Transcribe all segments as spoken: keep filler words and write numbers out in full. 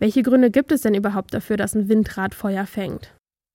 Welche Gründe gibt es denn überhaupt dafür, dass ein Windrad Feuer fängt?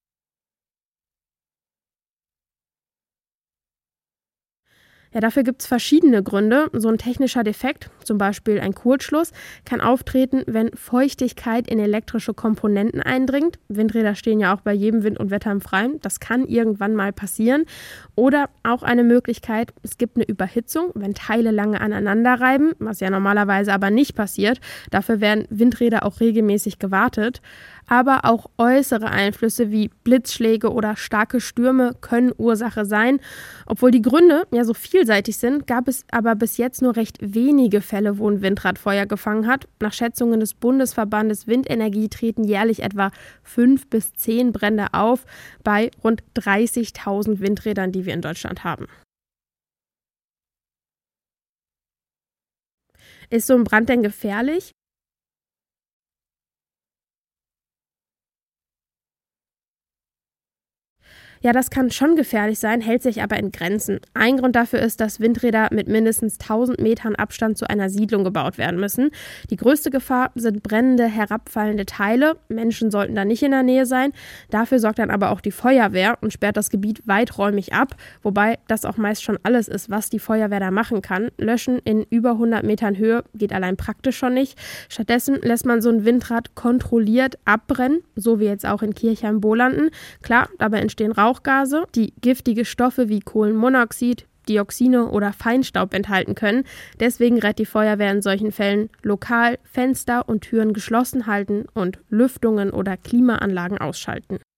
Ja, dafür gibt es verschiedene Gründe. So ein technischer Defekt, zum Beispiel ein Kurzschluss, kann auftreten, wenn Feuchtigkeit in elektrische Komponenten eindringt. Windräder stehen ja auch bei jedem Wind und Wetter im Freien. Das kann irgendwann mal passieren. Oder auch eine Möglichkeit, es gibt eine Überhitzung, wenn Teile lange aneinander reiben, was ja normalerweise aber nicht passiert. Dafür werden Windräder auch regelmäßig gewartet. Aber auch äußere Einflüsse wie Blitzschläge oder starke Stürme können Ursache sein. Obwohl die Gründe ja so vielseitig sind, gab es aber bis jetzt nur recht wenige Fälle, wo ein Windrad Feuer gefangen hat. Nach Schätzungen des Bundesverbandes Windenergie treten jährlich etwa fünf bis zehn Brände auf bei rund dreißigtausend Windrädern, die wir in Deutschland haben. Ist so ein Brand denn gefährlich? Ja, das kann schon gefährlich sein, hält sich aber in Grenzen. Ein Grund dafür ist, dass Windräder mit mindestens tausend Metern Abstand zu einer Siedlung gebaut werden müssen. Die größte Gefahr sind brennende, herabfallende Teile. Menschen sollten da nicht in der Nähe sein. Dafür sorgt dann aber auch die Feuerwehr und sperrt das Gebiet weiträumig ab, wobei das auch meist schon alles ist, was die Feuerwehr da machen kann. Löschen in über hundert Metern Höhe geht allein praktisch schon nicht. Stattdessen lässt man so ein Windrad kontrolliert abbrennen, so wie jetzt auch in Kirchheim-Bolanden. Klar, dabei entstehen Rauch. Rauchgase, die giftige Stoffe wie Kohlenmonoxid, Dioxine oder Feinstaub enthalten können. Deswegen rät die Feuerwehr in solchen Fällen lokal Fenster und Türen geschlossen halten und Lüftungen oder Klimaanlagen ausschalten.